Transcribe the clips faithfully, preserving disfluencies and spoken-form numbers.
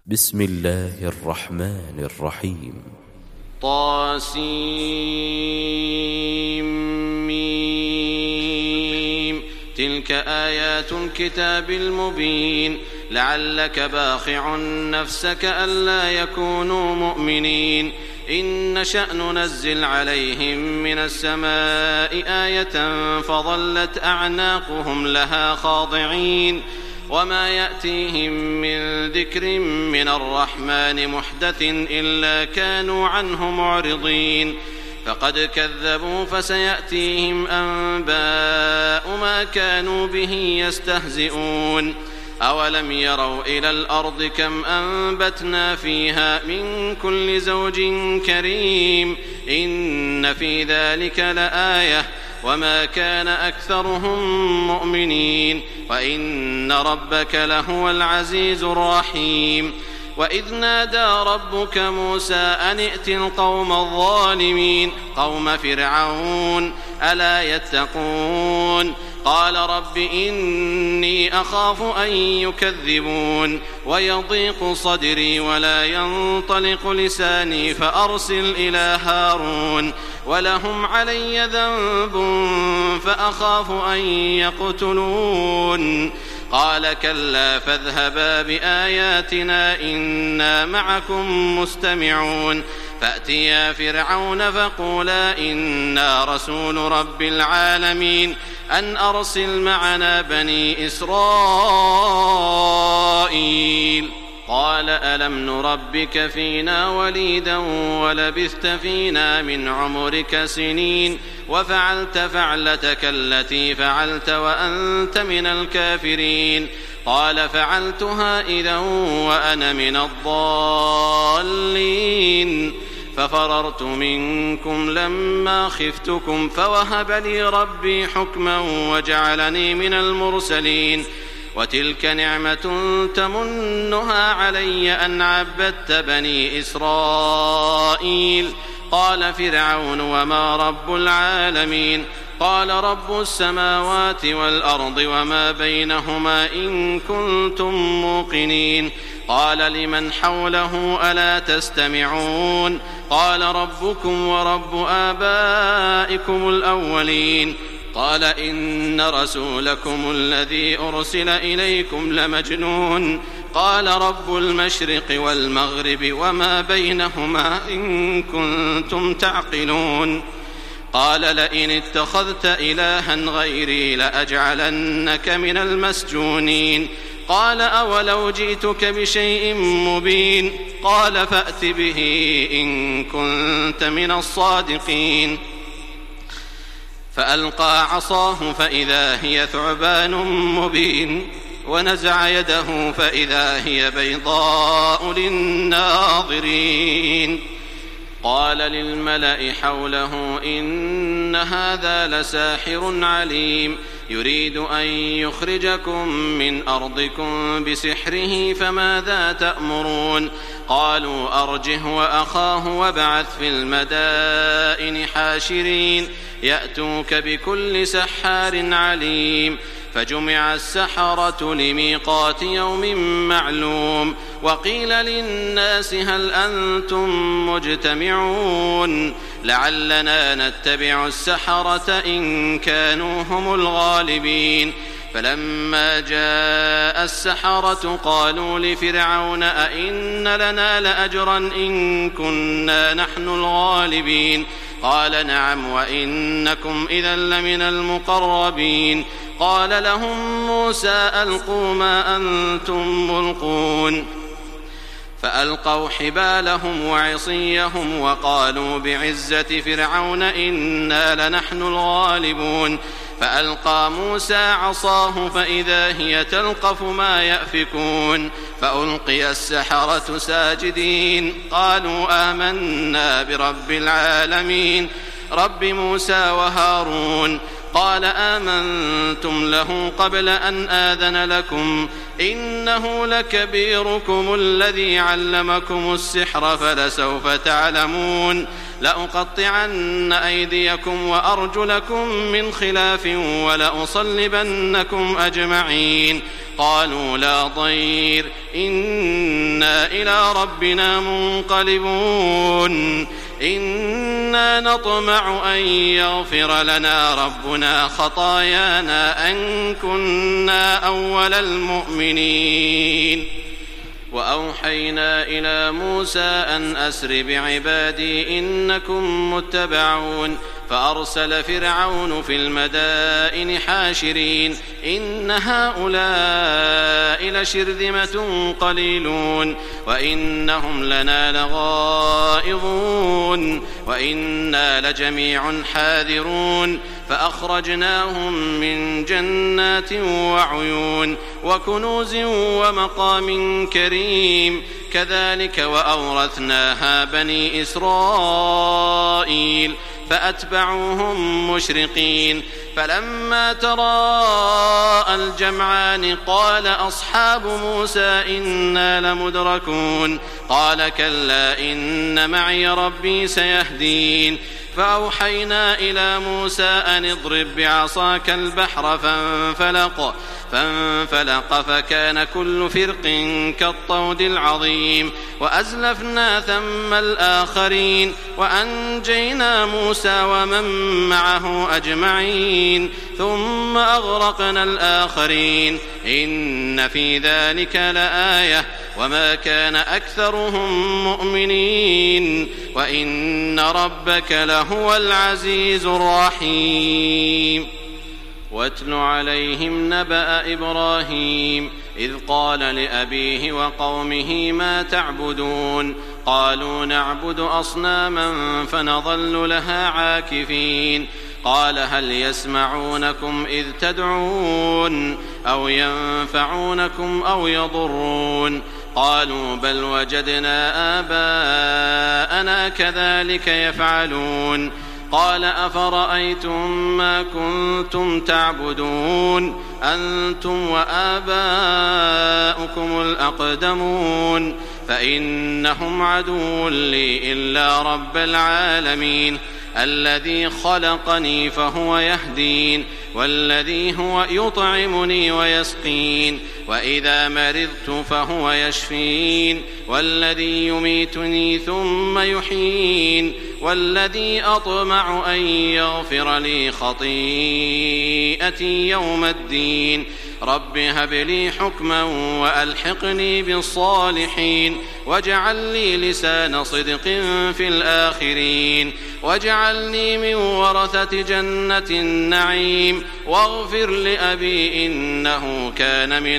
بسم الله الرحمن الرحيم. طاسيم. تلك آيات الكتاب المبين. لعلك باخع نفسك ألا يكونوا مؤمنين. إن نشأ ننزل عليهم من السماء آية فظلت أعناقهم لها خاضعين. وما يأتيهم من ذكر من الرحمن محدث إلا كانوا عنه معرضين. فقد كذبوا فسيأتيهم أنباء ما كانوا به يستهزئون. أولم يروا إلى الأرض كم أنبتنا فيها من كل زوج كريم. إن في ذلك لآية وما كان أكثرهم مؤمنين وإن ربك لهو العزيز الرحيم. وإذ نادى ربك موسى أن ائت القوم الظالمين قوم فرعون ألا يتقون. قال رب إني أخاف أن يكذبون ويضيق صدري ولا ينطلق لساني فأرسل إلى هارون ولهم علي ذنب فأخاف أن يقتلون. قال كلا فاذهبا بآياتنا إنا معكم مستمعون. فأتيا فرعون فقولا إنا رسول رب العالمين أن أرسل معنا بني إسرائيل. قال ألم نربك فينا وليدا ولبثت فينا من عمرك سنين وفعلت فعلتك التي فعلت وأنت من الكافرين. قال فعلتها إذا وأنا من الضالين. ففررت منكم لما خفتكم فوهب لي ربي حكما وجعلني من المرسلين. وتلك نعمة تمنها علي أن عبدت بني إسرائيل. قال فرعون وما رب العالمين. قال رب السماوات والأرض وما بينهما إن كنتم موقنين. قال لمن حوله ألا تستمعون. قال ربكم ورب آبائكم الأولين. قال إن رسولكم الذي أرسل إليكم لمجنون. قال رب المشرق والمغرب وما بينهما إن كنتم تعقلون. قال لئن اتخذت إلها غيري لأجعلنك من المسجونين. قال أولو جئتك بشيء مبين. قال فأت به إن كنت من الصادقين. فألقى عصاه فإذا هي ثعبان مبين ونزع يده فإذا هي بيضاء للناظرين. قال للملأ حوله إن هذا لساحر عليم يريد أن يخرجكم من أرضكم بسحره فماذا تأمرون. قالوا أرجه وأخاه وابعث في المدائن حاشرين يأتوك بكل سحار عليم. فجمع السحرة لميقات يوم معلوم. وقيل للناس هل أنتم مجتمعون لعلنا نتبع السحرة إن كانوا هم الغالبين. فلما جاء السحرة قالوا لفرعون أئن لنا لأجرا إن كنا نحن الغالبين. قال نعم وإنكم إذا لمن المقربين. قال لهم موسى ألقوا ما أنتم ملقون. فألقوا حبالهم وعصيهم وقالوا بعزة فرعون إنا لنحن الغالبون. فألقى موسى عصاه فإذا هي تلقف ما يأفكون. فألقي السحرة ساجدين قالوا آمنا برب العالمين رب موسى وهارون. قال آمنتم له قبل أن آذن لكم إنه لكبيركم الذي علمكم السحر فلسوف تعلمون لأقطعن أيديكم وأرجلكم من خلاف ولأصلبنكم أجمعين قالوا لا ضير إنا إلى ربنا منقلبون إنا نطمع أن يغفر لنا ربنا خطايانا أن كنا أول المؤمنين وأوحينا إلى موسى أن أسر بعبادي إنكم متبعون فأرسل فرعون في المدائن حاشرين إن هؤلاء لشرذمة قليلون وإنهم لنا لغائظون وإنا لجميع حاذرون فأخرجناهم من جنات وعيون وكنوز ومقام كريم كذلك وأورثناها بني إسرائيل فأتبعوهم مشرقين فلما تراءى الجمعان قال أصحاب موسى إنا لمدركون قال كلا إن معي ربي سيهدين فأوحينا إلى موسى أن اضرب بعصاك البحر فانفلق فانفلق فكان كل فرق كالطود العظيم وأزلفنا ثم الآخرين وأنجينا موسى ومن معه أجمعين ثم أغرقنا الآخرين إن في ذلك لآية وما كان أكثرهم مؤمنين وإن ربك لهو العزيز الرحيم واتل عليهم نبأ إبراهيم إذ قال لأبيه وقومه ما تعبدون قالوا نعبد أصناما فنظل لها عاكفين قال هل يسمعونكم إذ تدعون أو ينفعونكم أو يضرون قالوا بل وجدنا آباءنا كذلك يفعلون قال أفرأيتم ما كنتم تعبدون أنتم وآباؤكم الأقدمون فإنهم عدو لي إلا رب العالمين الذي خلقني فهو يهدين والذي هو يطعمني ويسقين وإذا مرضت فهو يشفين والذي يميتني ثم يحيين والذي أطمع أن يغفر لي خطيئتي يوم الدين رب هب لي حكما وألحقني بالصالحين واجعل لي لسان صدق في الآخرين واجعلني من ورثة جنة النعيم واغفر لأبي إنه كان من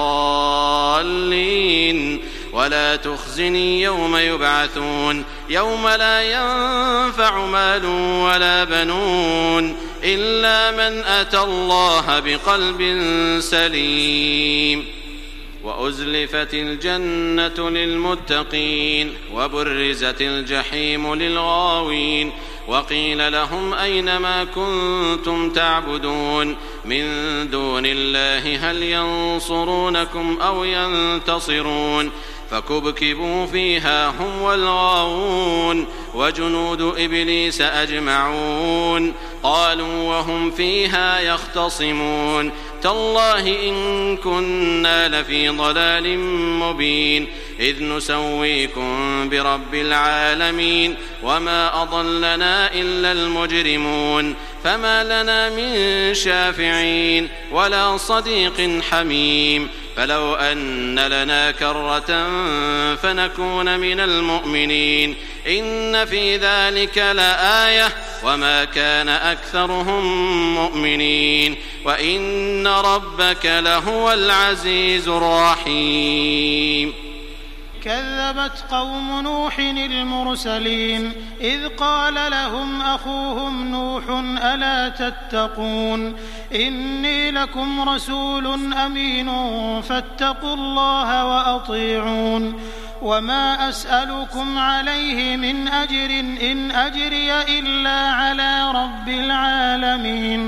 الضالين ولا تخزني يوم يبعثون يوم لا ينفع مال ولا بنون إلا من أتى الله بقلب سليم وأزلفت الجنة للمتقين وبرزت الجحيم للغاوين وقيل لهم أين ما كنتم تعبدون من دون الله هل ينصرونكم أو ينتصرون فكبكبوا فيها هم والغاوون وجنود إبليس أجمعون قالوا وهم فيها يختصمون تالله إن كنا لفي ضلال مبين إذ نسويكم برب العالمين وما أضلنا إلا المجرمون فما لنا من شافعين ولا صديق حميم فلو أن لنا كرة فنكون من المؤمنين إن في ذلك لآية وما كان أكثرهم مؤمنين وإن ربك لهو العزيز الرحيم كذبت قوم نوح المرسلين إذ قال لهم أخوهم نوح ألا تتقون إني لكم رسول أمين فاتقوا الله وأطيعون وما أسألكم عليه من أجر إن أجري إلا على رب العالمين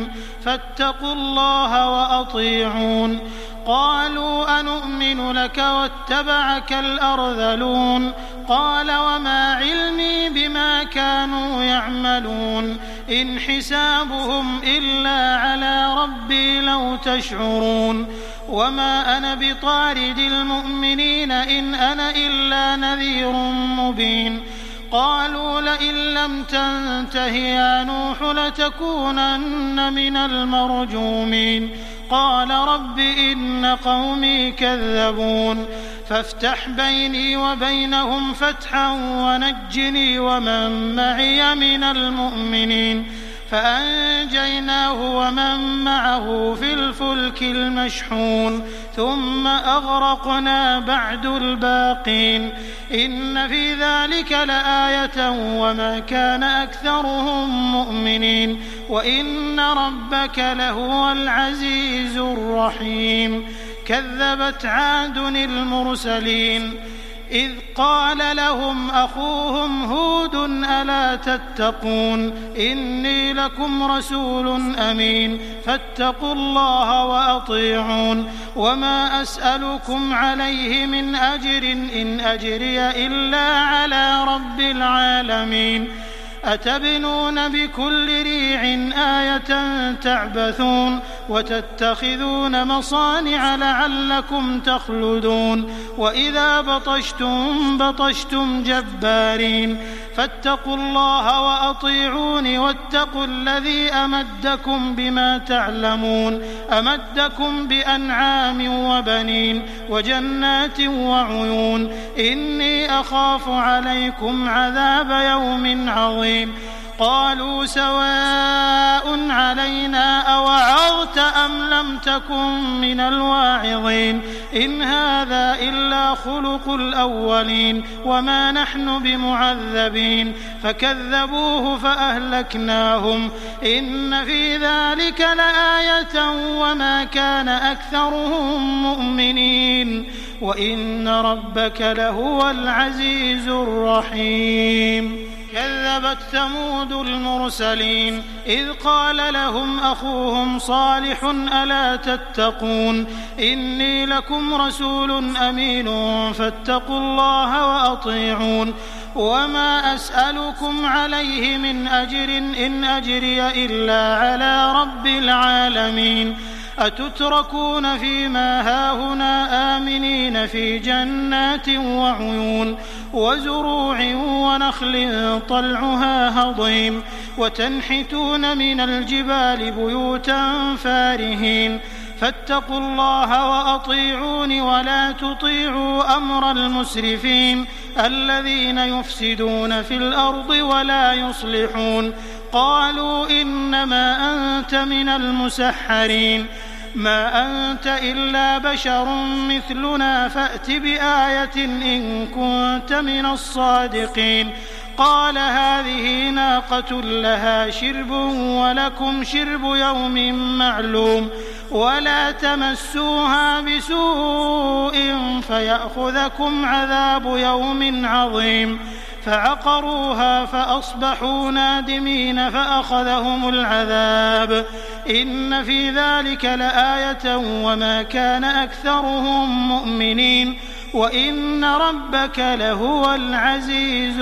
فاتقوا الله وأطيعون قالوا أنؤمن لك واتبعك الأرذلون قال وما علمي بما كانوا يعملون إن حسابهم إلا على ربي لو تشعرون وما أنا بطارد المؤمنين إن أنا إلا نذير مبين قالوا لئن لم تنته يا نوح لتكونن من المرجومين قال رب إن قومي كذبون فافتح بيني وبينهم فتحا ونجني ومن معي من المؤمنين فأنجيناه ومن معه في الفلك المشحون ثم أغرقنا بعد الباقين إن في ذلك لآية وما كان أكثرهم مؤمنين وإن ربك لهو العزيز الرحيم كذبت عاد المرسلين إذ قال لهم أخوهم هود ألا تتقون إني لكم رسول أمين فاتقوا الله وأطيعون وما أسألكم عليه من أجر إن أجري إلا على رب العالمين أتبنون بكل ريع آية تعبثون وتتخذون مصانع لعلكم تخلدون وإذا بطشتم بطشتم جبارين فاتقوا الله وأطيعون واتقوا الذي أمدكم بما تعلمون أمدكم بأنعام وبنين وجنات وعيون إني أخاف عليكم عذاب يوم عظيم قالوا سواء علينا أوعظت أم لم تكن من الواعظين إن هذا إلا خلق الأولين وما نحن بمعذبين فكذبوه فأهلكناهم إن في ذلك لآية وما كان أكثرهم مؤمنين وإن ربك لهو العزيز الرحيم كذبت ثمود المرسلين إذ قال لهم أخوهم صالح ألا تتقون إني لكم رسول أمين فاتقوا الله وأطيعون وما أسألكم عليه من أجر إن أجري إلا على رب العالمين أتتركون فيما هاهنا آمنين في جنات وعيون وزروع ونخل طلعها هضيم وتنحتون من الجبال بيوتا فارهين فاتقوا الله وأطيعون ولا تطيعوا أمر المسرفين الذين يفسدون في الأرض ولا يصلحون قالوا إنما أنت من المسحرين ما أنت إلا بشر مثلنا فأت بآية إن كنت من الصادقين قال هذه ناقة لها شرب ولكم شرب يوم معلوم ولا تمسوها بسوء فيأخذكم عذاب يوم عظيم فعقروها فأصبحوا نادمين فأخذهم العذاب إن في ذلك لآية وما كان أكثرهم مؤمنين وإن ربك لهو العزيز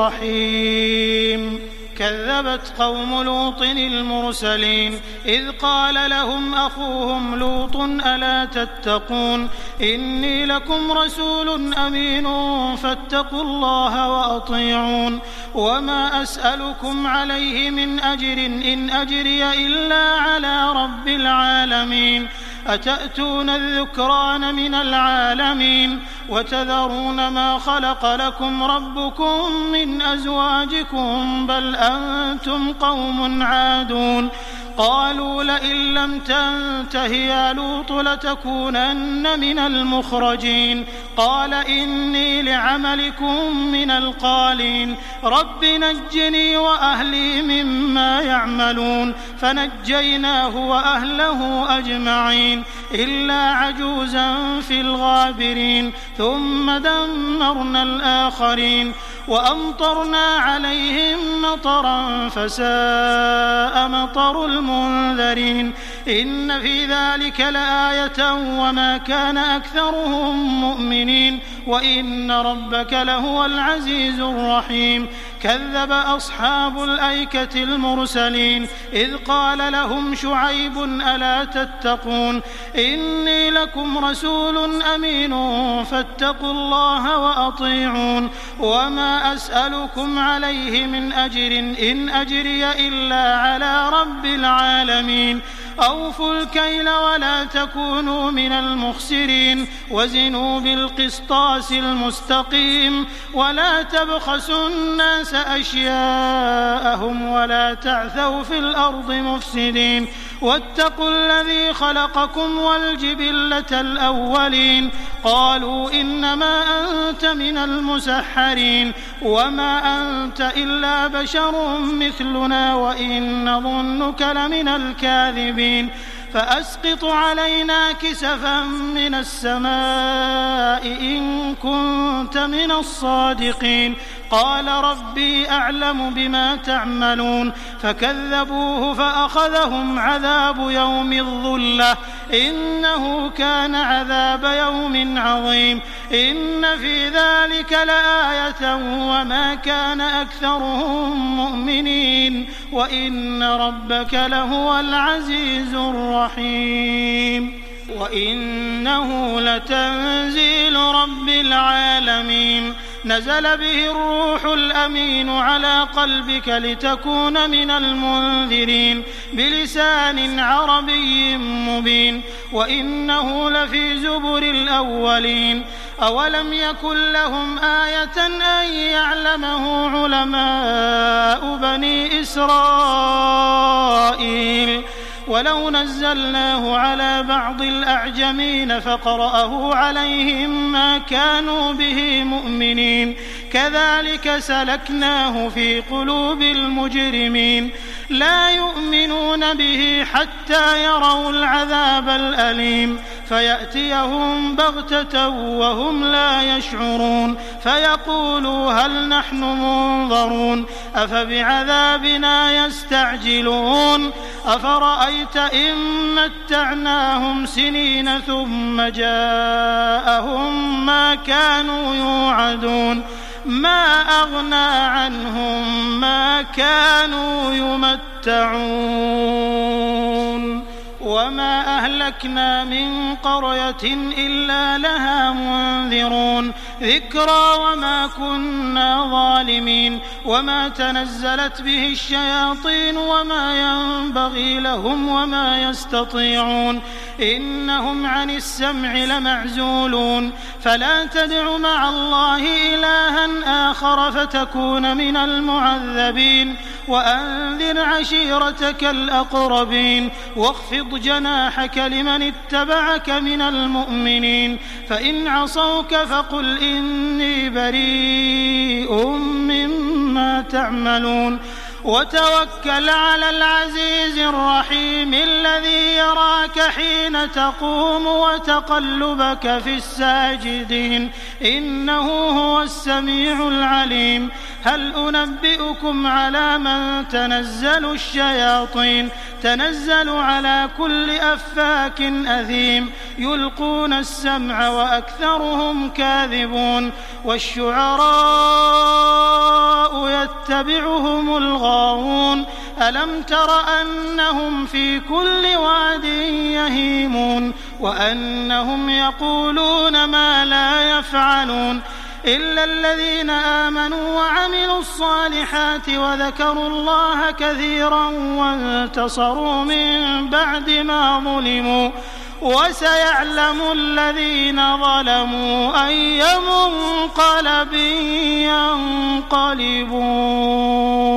الرحيم كذبت قوم لوط المرسلين إذ قال لهم أخوهم لوط ألا تتقون إني لكم رسول أمين فاتقوا الله وأطيعون وما أسألكم عليه من أجر إن أجري إلا على رب العالمين أتأتون الذكران من العالمين وتذرون ما خلق لكم ربكم من أزواجكم بل أنتم قوم عادون قالوا لئن لم تنته يا لوط لتكونن من المخرجين قال إني لعملكم من القالين رب نجني وأهلي مما يعملون فنجيناه وأهله أجمعين إلا عجوزا في الغابرين ثم دمرنا الآخرين وأمطرنا عليهم مطرا فساء مطر المنذرين إن في ذلك لآية وما كان أكثرهم مؤمنين وإن ربك لهو العزيز الرحيم كذب أصحاب الأيكة المرسلين إذ قال لهم شعيب ألا تتقون إني لكم رسول أمين فاتقوا الله وأطيعون وما أسألكم عليه من أجر إن أجري إلا على رب العالمين أوفوا الكيل ولا تكونوا من المخسرين وزنوا بالقسطاس المستقيم ولا تبخسوا الناس أشياءهم ولا تعثوا في الأرض مفسدين واتقوا الذي خلقكم والجبلة الأولين قالوا إنما أنت من المسحرين وما أنت إلا بشر مثلنا وإن نظنك لمن الكاذبين فأسقط علينا كسفا من السماء إن كنت من الصادقين قال ربي أعلم بما تعملون فكذبوه فأخذهم عذاب يوم الظلة إنه كان عذاب يوم عظيم إن في ذلك لآية وما كان أكثرهم مؤمنين وإن ربك لهو العزيز الرحيم وإنه لتنزيل رب العالمين نزل به الروح الأمين على قلبك لتكون من المنذرين بلسان عربي مبين وإنه لفي زبر الأولين أولم يكن لهم آية أن يعلمه علماء بني إسرائيل ولو نزلناه على بعض الأعجمين فقرأه عليهم ما كانوا به مؤمنين كذلك سلكناه في قلوب المجرمين لا يؤمنون به حتى يروا العذاب الأليم فيأتيهم بغتة وهم لا يشعرون فيقولوا هل نحن منظرون أفبعذابنا يستعجلون أفرأيت إن متعناهم سنين ثم جاءهم ما كانوا يوعدون ما أغنى عنهم ما كانوا يمتعون وما أهلكنا من قرية إلا لها منذرون ذكرى وما كنا ظالمين وما تنزلت به الشياطين وما ينبغي لهم وما يستطيعون إنهم عن السمع لمعزولون فلا تدع مع الله إلها آخر فتكون من المعذبين وأنذر عشيرتك الأقربين واخفض جناحك لمن اتبعك من المؤمنين فإن عصوك فقل إني بريء مما تعملون وتوكل على العزيز الرحيم الذي يراك حين تقوم وتقلبك في الساجدين إنه هو السميع العليم هل أنبئكم على من تنزل الشياطين تنزل على كل أفاك أثيم يلقون السمع وأكثرهم كاذبون والشعراء يتبعهم الغاوون ألم تر أنهم في كل واد يهيمون وأنهم يقولون ما لا يفعلون إلا الذين آمنوا وعملوا الصالحات وذكروا الله كثيرا وانتصروا من بعد ما ظلموا وسيعلم الذين ظلموا أي منقلب ينقلبون.